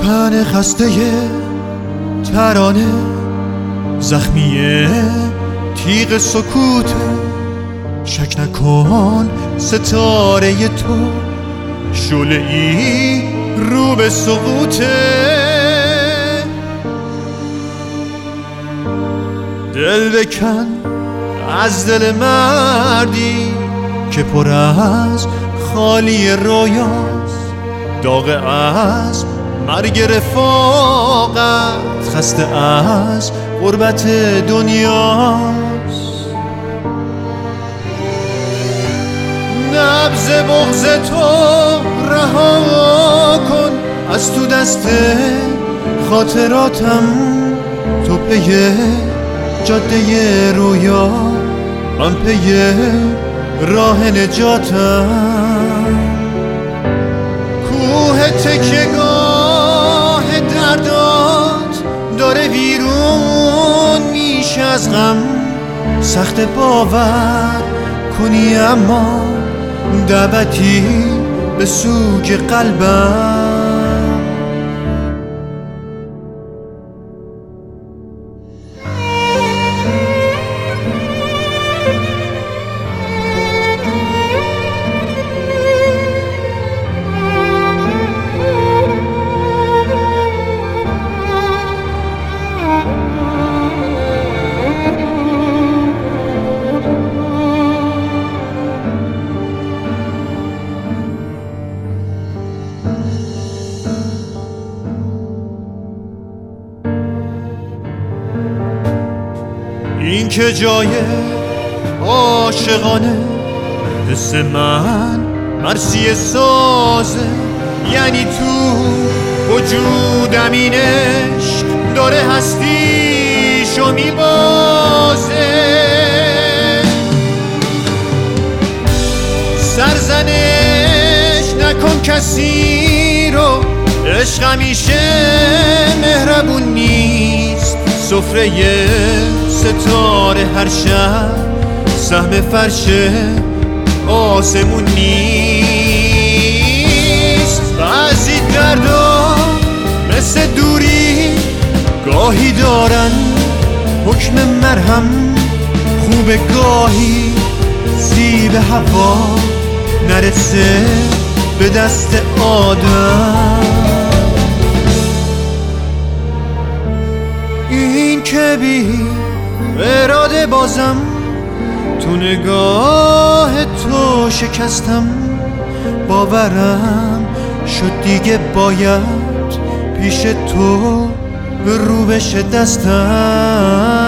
تن خسته ترانه، زخمی تیغ سکوت. شک نکن ستاره تو شعله‌ای رو به سقوطه. دل بکن از دل مردی که پر از خالی رویاست، داغ از مرگ رفاقت، خسته از غربت دنیاست. نبض بغض تو رها کن از تو دست خاطراتم، تو پی جاده رویا، من پی راه نجاتم. کوه تکیه‌گاه دردات داره ویرون میشه از غم، سخت باور کنی اما دعوتی به سوگ قلبم. این که جای عاشقانه، حس من مرثیه سازه، یعنی تو وجودم این عشق داره هستیشو میبازه. سرزنش نکن کسی رو، عشق همیشه مهربون نیست. سفره ستاره هر شب سهم فرش آسمون نیست. بعضی دردا مثل دوری گاهی دارن حکم مرهم، خوب گاهی زیب هوا نرسه به دست آدم. این که بی اراده بازم تو نگاه تو شکستم، باورم شد دیگه باید پیش تو رو بشه دستم.